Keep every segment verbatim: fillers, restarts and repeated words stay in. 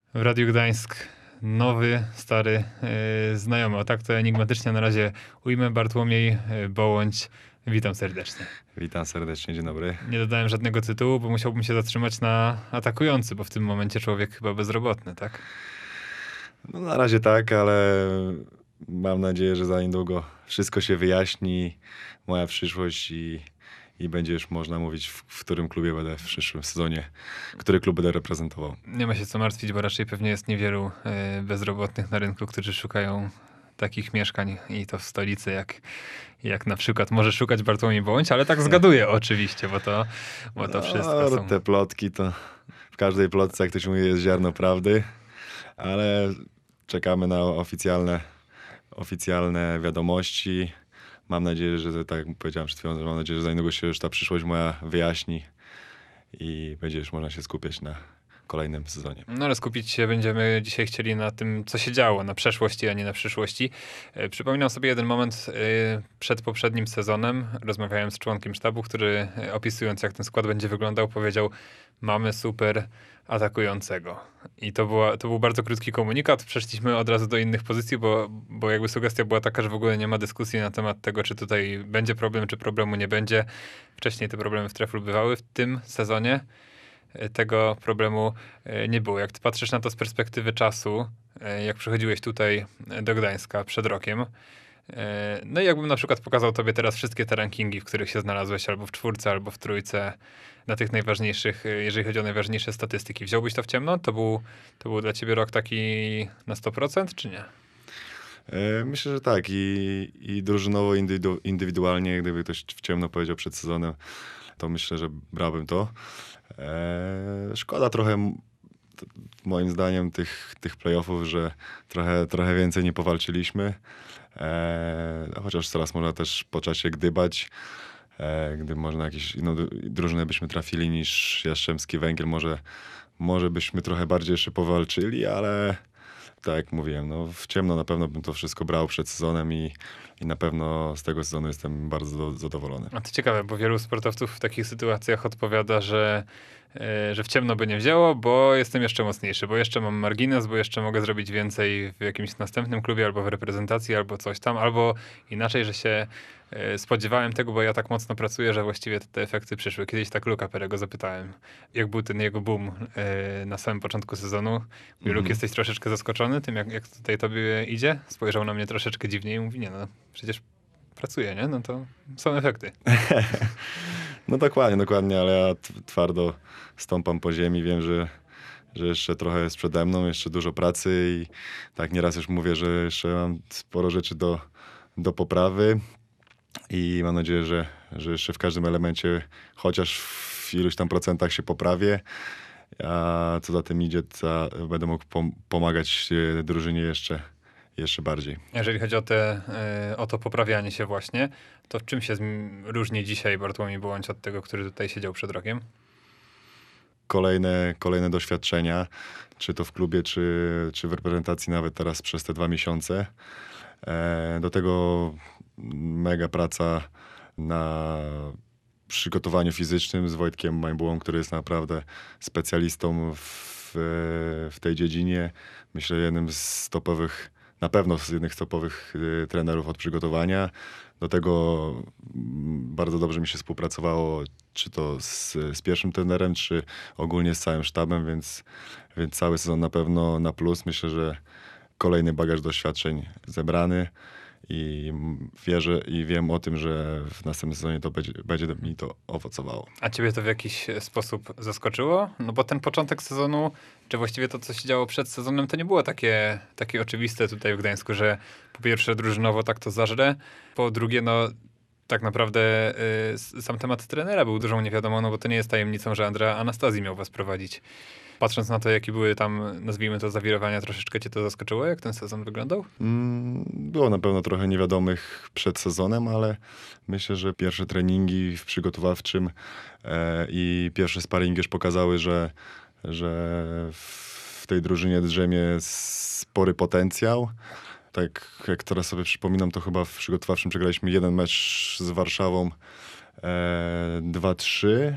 W Radiu Gdańsk nowy, stary yy, znajomy. O tak to enigmatycznie na razie ujmę. Bartłomiej yy, Bołądź. Witam serdecznie. Witam serdecznie, dzień dobry. Nie dodałem żadnego tytułu, bo musiałbym się zatrzymać na atakujący, bo w tym momencie człowiek chyba bezrobotny, tak? No na razie tak, ale mam nadzieję, że za niedługo wszystko się wyjaśni, moja przyszłość i, i będzie już można mówić, w, w którym klubie będę w przyszłym sezonie, który klub będę reprezentował. Nie ma się co martwić, bo raczej pewnie jest niewielu yy, bezrobotnych na rynku, którzy szukają takich mieszkań i to w stolicy, jak, jak na przykład może szukać Bartłomiej Bołądź, ale tak zgaduję oczywiście, bo to, bo to wszystko no, są... Te plotki to w każdej plotce, jak ktoś mówi, jest ziarno prawdy, ale czekamy na oficjalne, oficjalne wiadomości. Mam nadzieję, że tak jak powiedziałem przed chwilą, że mam nadzieję, że za niedługo się już ta przyszłość moja wyjaśni i będzie już można się skupiać na kolejnym sezonie. No ale skupić się będziemy dzisiaj chcieli na tym, co się działo, na przeszłości, a nie na przyszłości. E, przypominam sobie jeden moment e, przed poprzednim sezonem. Rozmawiałem z członkiem sztabu, który e, opisując, jak ten skład będzie wyglądał, powiedział: mamy super atakującego. I to, była, to był bardzo krótki komunikat. Przeszliśmy od razu do innych pozycji, bo, bo jakby sugestia była taka, że w ogóle nie ma dyskusji na temat tego, czy tutaj będzie problem, czy problemu nie będzie. Wcześniej te problemy w Treflu bywały. W tym sezonie tego problemu nie było. Jak ty patrzysz na to z perspektywy czasu, jak przychodziłeś tutaj do Gdańska przed rokiem, no i jakbym na przykład pokazał tobie teraz wszystkie te rankingi, w których się znalazłeś, albo w czwórce, albo w trójce, na tych najważniejszych, jeżeli chodzi o najważniejsze statystyki. Wziąłbyś to w ciemno? To był, to był dla ciebie rok taki na sto procent, czy nie? Myślę, że tak. I, i drużynowo, indywidu- indywidualnie, gdyby ktoś w ciemno powiedział przed sezonem, to myślę, że brałbym to. Eee, szkoda trochę, m- t- moim zdaniem, tych, tych playoffów, że trochę, trochę więcej nie powalczyliśmy. Eee, chociaż teraz można też po czasie gdybać. Eee, gdy można jakieś inną dru- drużynę byśmy trafili niż Jastrzębski Węgiel, może, może byśmy trochę bardziej jeszcze powalczyli, ale tak jak mówiłem, no w ciemno na pewno bym to wszystko brał przed sezonem i, i na pewno z tego sezonu jestem bardzo do, zadowolony. A to ciekawe, bo wielu sportowców w takich sytuacjach odpowiada, że, e, że w ciemno by nie wzięło, bo jestem jeszcze mocniejszy, bo jeszcze mam margines, bo jeszcze mogę zrobić więcej w jakimś następnym klubie, albo w reprezentacji, albo coś tam, albo inaczej, że się e, spodziewałem tego, bo ja tak mocno pracuję, że właściwie te, te efekty przyszły. Kiedyś tak Luka Perego zapytałem, jak był ten jego boom e, na samym początku sezonu. Mówię: Luk, Mhm. jesteś troszeczkę zaskoczony tym, jak, jak tutaj tobie idzie? Spojrzał na mnie troszeczkę dziwnie i mówi: nie no, przecież pracuję, nie? No to są efekty. No dokładnie, dokładnie, ale ja t- twardo stąpam po ziemi, wiem, że, że jeszcze trochę jest przede mną, jeszcze dużo pracy i tak nieraz już mówię, że jeszcze mam sporo rzeczy do, do poprawy i mam nadzieję, że, że jeszcze w każdym elemencie, chociaż w iluś tam procentach się poprawię, a co za tym idzie, to będę mógł pom- pomagać e, drużynie jeszcze, jeszcze bardziej. Jeżeli chodzi o, te, y, o to poprawianie się właśnie, to w czym się zm- różni dzisiaj Bartłomiej Bołądź od tego, który tutaj siedział przed rokiem? Kolejne, kolejne doświadczenia, czy to w klubie, czy, czy w reprezentacji nawet teraz przez te dwa miesiące. E, do tego mega praca na przygotowaniu fizycznym z Wojtkiem Majbułą, który jest naprawdę specjalistą w, w tej dziedzinie. Myślę, jednym z topowych, na pewno z jednych z topowych y, trenerów od przygotowania. Do tego mm, bardzo dobrze mi się współpracowało, czy to z, z pierwszym trenerem, czy ogólnie z całym sztabem, więc, więc cały sezon na pewno na plus. Myślę, że kolejny bagaż doświadczeń zebrany i m, wierzę i wiem o tym, że w następnym sezonie to będzie, będzie mi to owocowało. A ciebie to w jakiś sposób zaskoczyło? No bo ten początek sezonu, czy właściwie to, co się działo przed sezonem, to nie było takie, takie oczywiste tutaj w Gdańsku, że po pierwsze drużynowo tak to zażre, po drugie no tak naprawdę y, s- sam temat trenera był dużą niewiadomą, no bo to nie jest tajemnicą, że Andrea Anastazji miał was prowadzić. Patrząc na to, jakie były tam, nazwijmy to, zawirowania, troszeczkę cię to zaskoczyło, jak ten sezon wyglądał? Mm, Było na pewno trochę niewiadomych przed sezonem, ale myślę, że pierwsze treningi w przygotowawczym e, i pierwsze sparingi już pokazały, że, że w tej drużynie drzemie spory potencjał. Tak jak teraz sobie przypominam, to chyba w przygotowawczym przegraliśmy jeden mecz z Warszawą e, dwa trzy.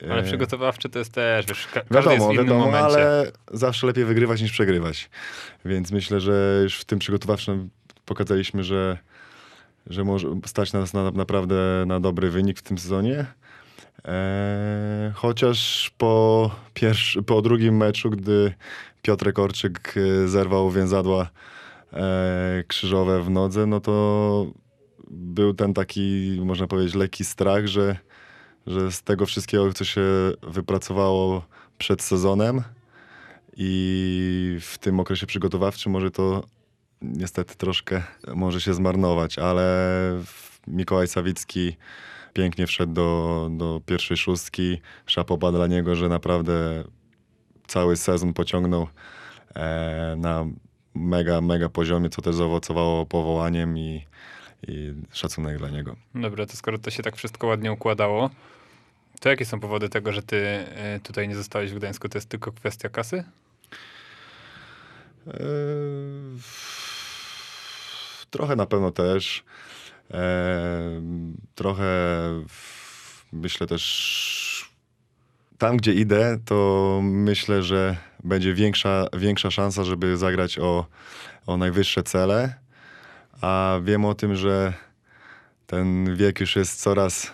Ale E, przygotowawczy to jest też, wiesz, ka- każdy Wiadomo, jest w innym wiadomo, momencie. ale zawsze lepiej wygrywać niż przegrywać. Więc myślę, że już w tym przygotowawczym pokazaliśmy, że, że może stać nas na, naprawdę na dobry wynik w tym sezonie. Eee, chociaż po, pierwszy, po drugim meczu, gdy Piotrek Orczyk e, zerwał więzadła e, krzyżowe w nodze, no to był ten taki, można powiedzieć, lekki strach, że, że z tego wszystkiego, co się wypracowało przed sezonem i w tym okresie przygotowawczym może to niestety troszkę może się zmarnować, ale Mikołaj Sawicki pięknie wszedł do, do pierwszej szóstki. Szapoba dla niego, że naprawdę cały sezon pociągnął e, na mega, mega poziomie, co też zaowocowało powołaniem i, i szacunek dla niego. Dobra, to skoro to się tak wszystko ładnie układało, to jakie są powody tego, że ty y, tutaj nie zostałeś w Gdańsku? To jest tylko kwestia kasy? E, trochę na pewno też. E, trochę w, myślę też tam, gdzie idę, to myślę, że będzie większa, większa szansa, żeby zagrać o, o najwyższe cele, a wiem o tym, że ten wiek już jest coraz,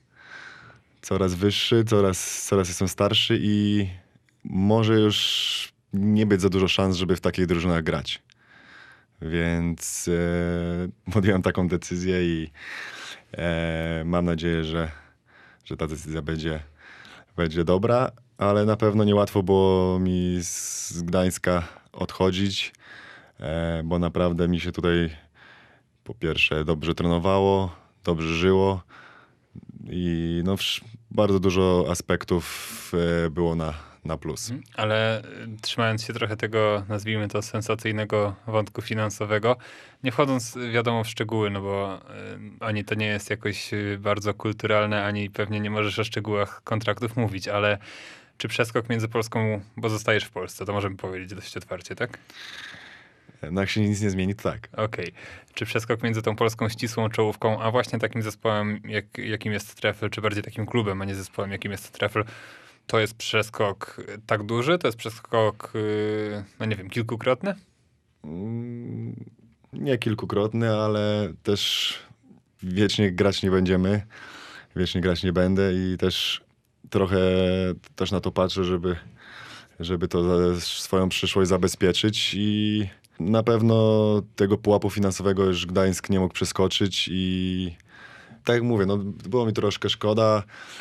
coraz wyższy, coraz, coraz jestem starszy i może już nie być za dużo szans, żeby w takich drużynach grać. Więc e, podjąłem taką decyzję i e, mam nadzieję, że, że ta decyzja będzie, będzie dobra, ale na pewno niełatwo było mi z Gdańska odchodzić, e, bo naprawdę mi się tutaj po pierwsze dobrze trenowało, dobrze żyło i no, wsz- bardzo dużo aspektów e, było na, na plus. Ale y, trzymając się trochę tego, nazwijmy to, sensacyjnego wątku finansowego, nie wchodząc y, wiadomo w szczegóły, no bo y, ani to nie jest jakoś y, bardzo kulturalne, ani pewnie nie możesz o szczegółach kontraktów mówić, ale czy przeskok między Polską, bo zostajesz w Polsce, to możemy powiedzieć dość otwarcie, tak? No jak się nic nie zmieni, to tak. Okej. Czy przeskok między tą polską ścisłą czołówką, a właśnie takim zespołem, jak, jakim jest Trefl, czy bardziej takim klubem, a nie zespołem, jakim jest Trefl, to jest przeskok tak duży? To jest przeskok, yy, no nie wiem, kilkukrotny? Mm, Nie kilkukrotny, ale też wiecznie grać nie będziemy. Wiecznie grać nie będę i też trochę też na to patrzę, żeby, żeby to za- swoją przyszłość zabezpieczyć i na pewno tego pułapu finansowego już Gdańsk nie mógł przeskoczyć i tak jak mówię, no było mi troszkę szkoda,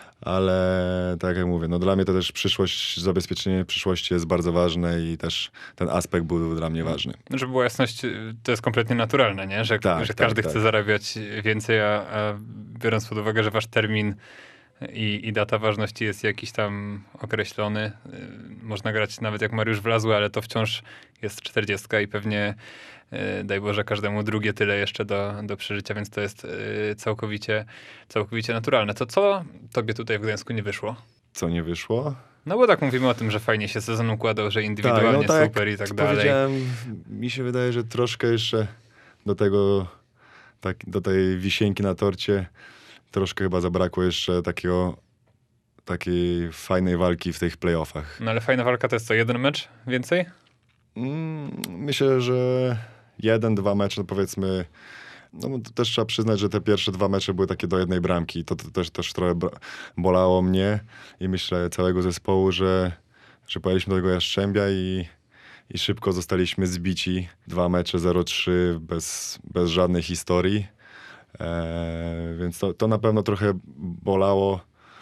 ale tak jak mówię, no dla mnie to też przyszłość, zabezpieczenie przyszłości jest bardzo ważne i też ten aspekt był dla mnie ważny. Żeby była jasność, yy, to jest kompletnie naturalne, nie? Że, Tak, że tak, każdy tak. chce zarabiać więcej, a, a biorąc pod uwagę, że wasz termin i, i data ważności jest jakiś tam określony. Yy, Można grać nawet jak Mariusz Wlazły, ale to wciąż jest czterdziestka i pewnie, yy, daj Boże, każdemu drugie tyle jeszcze do, do przeżycia, więc to jest yy, całkowicie, całkowicie naturalne. To co tobie tutaj w Gdańsku nie wyszło? Co nie wyszło? No bo tak mówimy o tym, że fajnie się sezon układał, że indywidualnie no tak super i tak jak dalej. powiedziałem, mi się wydaje, że troszkę jeszcze do tego, tak, do tej wisienki na torcie, troszkę chyba zabrakło jeszcze takiego, takiej fajnej walki w tych playoffach. No ale fajna walka to jest co, jeden mecz więcej? Mm, Myślę, że jeden, dwa mecze, no powiedzmy, no to też trzeba przyznać, że te pierwsze dwa mecze były takie do jednej bramki. To, to też, też trochę bra- bolało mnie i myślę całego zespołu, że, że pojechaliśmy do tego Jastrzębia i, i szybko zostaliśmy zbici. Dwa mecze zero trzy bez, bez żadnej historii. E, więc to, to na pewno trochę bolało,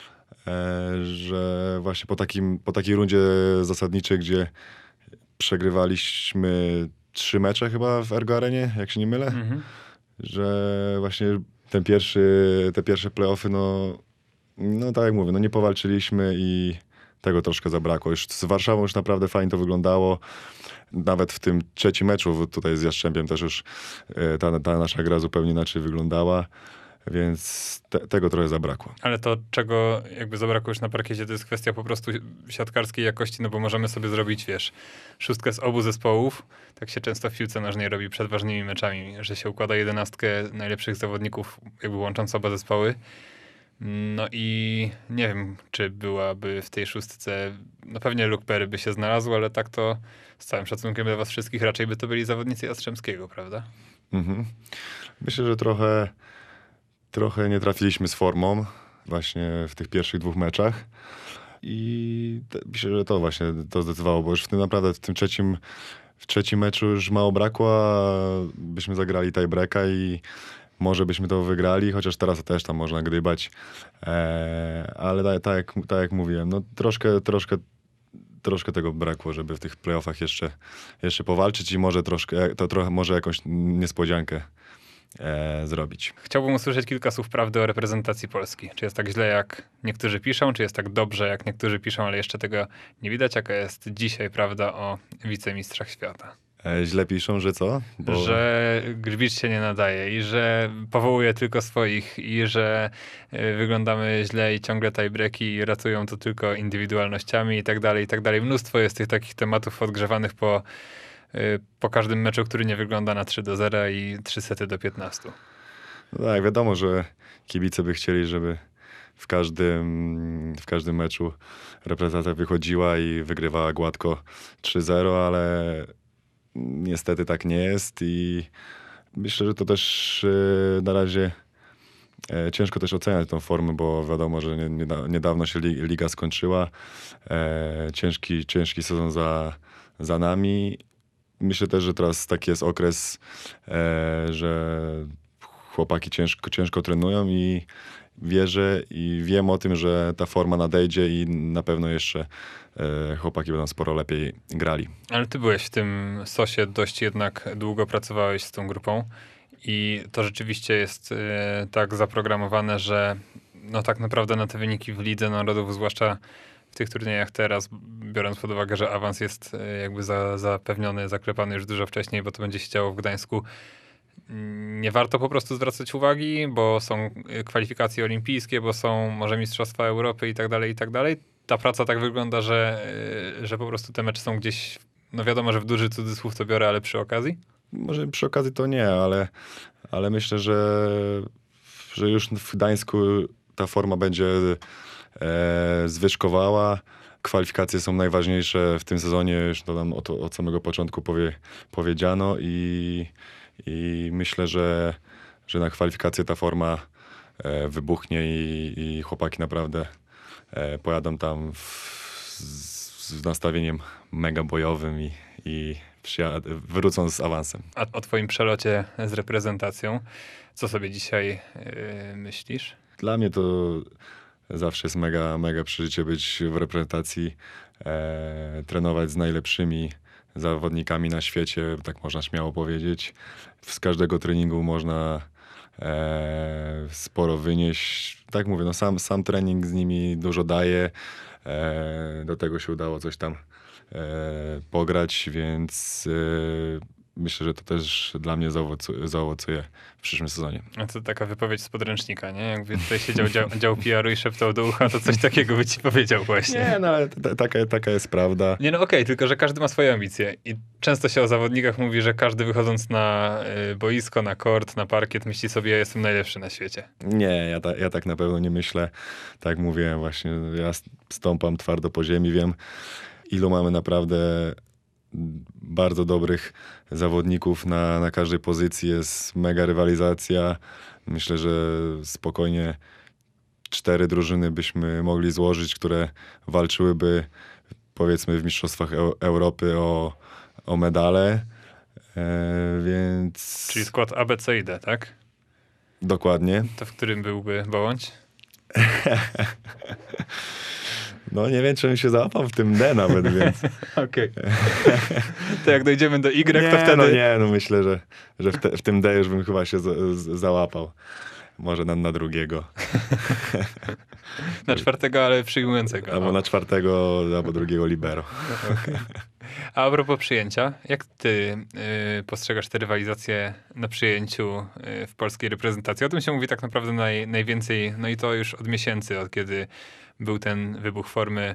e, że właśnie po, takim, po takiej rundzie zasadniczej, gdzie przegrywaliśmy trzy mecze chyba w Ergo Arenie, jak się nie mylę, Mhm. że właśnie ten pierwszy, te pierwsze playoffy, no, no tak jak mówię, no nie powalczyliśmy i tego troszkę zabrakło. Już z Warszawą już naprawdę fajnie to wyglądało. Nawet w tym trzecim meczu tutaj z Jastrzębiem też już e, ta, ta nasza gra zupełnie inaczej wyglądała, więc te, tego trochę zabrakło. Ale to, czego jakby zabrakło już na parkiecie, to jest kwestia po prostu siatkarskiej jakości, no bo możemy sobie zrobić, wiesz, szóstkę z obu zespołów. Tak się często w piłce nożnej robi przed ważnymi meczami, że się układa jedenastkę najlepszych zawodników, jakby łącząc oba zespoły. No i nie wiem, czy byłaby w tej szóstce, no pewnie Luke Perry by się znalazł, ale tak to z całym szacunkiem dla was wszystkich raczej by to byli zawodnicy Jastrzębskiego, prawda? Mhm. Myślę, że trochę, trochę nie trafiliśmy z formą właśnie w tych pierwszych dwóch meczach. I te, myślę, że to właśnie to zdecydowało, bo już w tym naprawdę w tym trzecim, w trzecim meczu już mało brakło, a byśmy zagrali tiebreaka i może byśmy to wygrali, chociaż teraz też tam można gdybać. Eee, ale tak, tak, jak, tak jak mówiłem, no troszkę, troszkę, troszkę tego brakło, żeby w tych playoffach jeszcze, jeszcze powalczyć i może troszkę, to trochę może jakąś niespodziankę e, zrobić. Chciałbym usłyszeć kilka słów prawdy o reprezentacji Polski. Czy jest tak źle, jak niektórzy piszą, czy jest tak dobrze, jak niektórzy piszą, ale jeszcze tego nie widać? Jaka jest dzisiaj prawda o wicemistrzach świata? E, źle piszą, że co? Bo... Że Grzbicz się nie nadaje i że powołuje tylko swoich i że y, wyglądamy źle i ciągle tiebreaki ratują to tylko indywidualnościami i tak dalej, i tak dalej. Mnóstwo jest tych takich tematów odgrzewanych po, y, po każdym meczu, który nie wygląda na trzy do zera i trzy sety do piętnastu. No tak, wiadomo, że kibice by chcieli, żeby w każdym, w każdym meczu reprezentacja wychodziła i wygrywała gładko trzy zero, ale niestety tak nie jest i myślę, że to też e, na razie e, ciężko też oceniać tą formę, bo wiadomo, że nie, nie, niedawno się li, liga skończyła. E, ciężki, ciężki sezon za, za nami. Myślę też, że teraz taki jest okres, e, że chłopaki ciężko, ciężko trenują i wierzę i wiem o tym, że ta forma nadejdzie i na pewno jeszcze e, chłopaki będą sporo lepiej grali. Ale ty byłeś w tym sosie, dość jednak długo pracowałeś z tą grupą i to rzeczywiście jest y, tak zaprogramowane, że no tak naprawdę na te wyniki w Lidze Narodów, zwłaszcza w tych turniejach teraz, biorąc pod uwagę, że awans jest y, jakby za, zapewniony, zaklepany już dużo wcześniej, bo to będzie się działo w Gdańsku, nie warto po prostu zwracać uwagi, bo są kwalifikacje olimpijskie, bo są może Mistrzostwa Europy i tak dalej, i tak dalej. Ta praca tak wygląda, że, że po prostu te mecze są gdzieś, no wiadomo, że w duży cudzysłów to biorę, ale przy okazji? Może przy okazji to nie, ale, ale myślę, że, że już w Gdańsku ta forma będzie e, zwyżkowała. Kwalifikacje są najważniejsze w tym sezonie, już to nam od, od samego początku powie, powiedziano i, i myślę, że, że na kwalifikacje ta forma e, wybuchnie i, i chłopaki naprawdę e, pojadą tam w, z, z nastawieniem mega bojowym i, i przyjad- wrócą z awansem. A o twoim przelocie z reprezentacją, co sobie dzisiaj yy, myślisz? Dla mnie to zawsze jest mega, mega przeżycie być w reprezentacji, e, trenować z najlepszymi zawodnikami na świecie, tak można śmiało powiedzieć. Z każdego treningu można e, sporo wynieść. Tak mówię, no sam, sam trening z nimi dużo daje. E, do tego się udało coś tam e, pograć, więc e, myślę, że to też dla mnie zaowocu- zaowocuje w przyszłym sezonie. A to taka wypowiedź z podręcznika, nie? Jakby tutaj siedział dział, dział P R u i szeptał do ucha, to coś takiego by ci powiedział właśnie. Nie, no ale t- taka, taka jest prawda. Nie, no okej, okay, tylko że każdy ma swoje ambicje i często się o zawodnikach mówi, że każdy wychodząc na y, boisko, na kort, na parkiet myśli sobie, ja jestem najlepszy na świecie. Nie, ja, ta, ja tak na pewno nie myślę. Tak jak mówię, właśnie ja stąpam twardo po ziemi, wiem ilu mamy naprawdę bardzo dobrych zawodników na, na każdej pozycji. Jest mega rywalizacja. Myślę, że spokojnie cztery drużyny byśmy mogli złożyć, które walczyłyby powiedzmy w Mistrzostwach Eu- Europy o, o medale. E, więc... Czyli skład A, B, C i D, tak? Dokładnie. To w którym byłby Bołądź? No nie wiem, czy on się załapał w tym D nawet, więc... Okej. To jak dojdziemy do Y, nie, to wtedy... no nie, no myślę, że, że w, te, w tym D już bym chyba się z, z, załapał. Może na, na drugiego. Na czwartego, ale przyjmującego. Albo O. na czwartego, albo drugiego libero. Okay. A propos przyjęcia, jak ty y, postrzegasz tę rywalizację na przyjęciu y, w polskiej reprezentacji? O tym się mówi tak naprawdę naj, najwięcej, no i to już od miesięcy, od kiedy był ten wybuch formy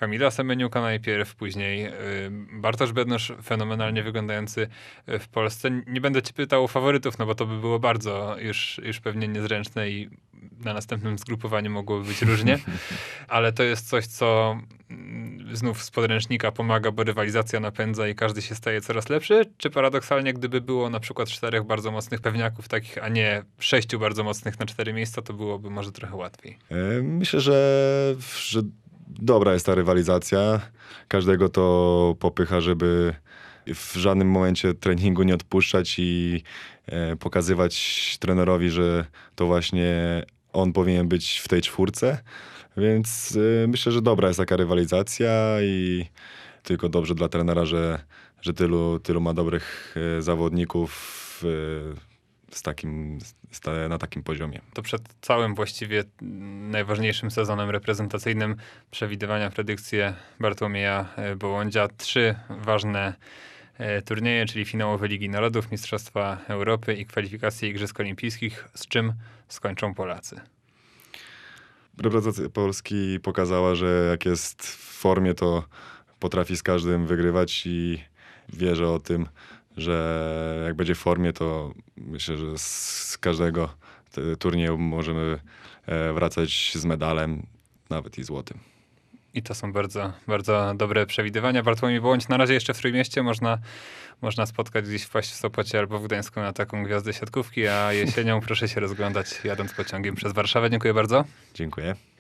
Kamila Semeniuka najpierw, później y, Bartosz Bednosz, fenomenalnie wyglądający w Polsce. Nie będę cię pytał o faworytów, no bo to by było bardzo już, już pewnie niezręczne i na następnym zgrupowaniu mogłoby być różnie, ale to jest coś, co mm, znów z podręcznika pomaga, bo rywalizacja napędza i każdy się staje coraz lepszy, czy paradoksalnie, gdyby było na przykład czterech bardzo mocnych pewniaków takich, a nie sześciu bardzo mocnych na cztery miejsca, to byłoby może trochę łatwiej. E, Myślę, że, że dobra jest ta rywalizacja. Każdego to popycha, żeby w żadnym momencie treningu nie odpuszczać i e, pokazywać trenerowi, że to właśnie on powinien być w tej czwórce. Więc e, myślę, że dobra jest taka rywalizacja i tylko dobrze dla trenera, że, że tylu, tylu ma dobrych e, zawodników e, z takim, z ta, na takim poziomie. To przed całym właściwie najważniejszym sezonem reprezentacyjnym przewidywania, predykcje Bartłomieja Bołądzia. Trzy ważne e, turnieje, czyli finałowe Ligi Narodów, Mistrzostwa Europy i kwalifikacje Igrzysk Olimpijskich. Z czym skończą Polacy? Reprezentacja Polski pokazała, że jak jest w formie, to potrafi z każdym wygrywać i wierzę o tym, że jak będzie w formie, to myślę, że z każdego turnieju możemy wracać z medalem, nawet i złotym. I to są bardzo, bardzo dobre przewidywania. Bartłomiej Bołądź na razie jeszcze w Trójmieście. Można, można spotkać gdzieś wpaść w Sopocie albo w Gdańsku na taką gwiazdę siatkówki, a jesienią proszę się rozglądać jadąc pociągiem przez Warszawę. Dziękuję bardzo. Dziękuję.